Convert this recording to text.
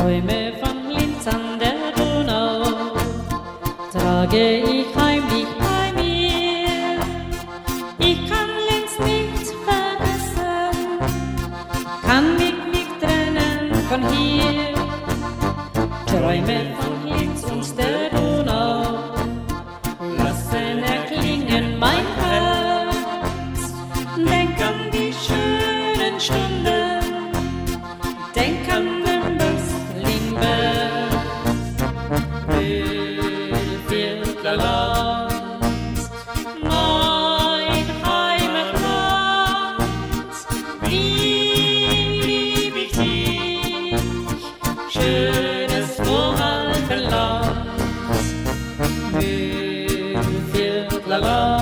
Träume von Linz an der Donau trage ich heimlich bei mir. Ich kann Linz nicht vergessen, kann mich nicht trennen von hier. Träume von Linz und der Donau lassen erklingen mein Herz. Denk an die schönen Stunden, denk an den Böstlingberg, Mühlviertler Land, mein Heimatland. Wie lieb ich dich, schönes Voralpenland, Mühlviertler Land.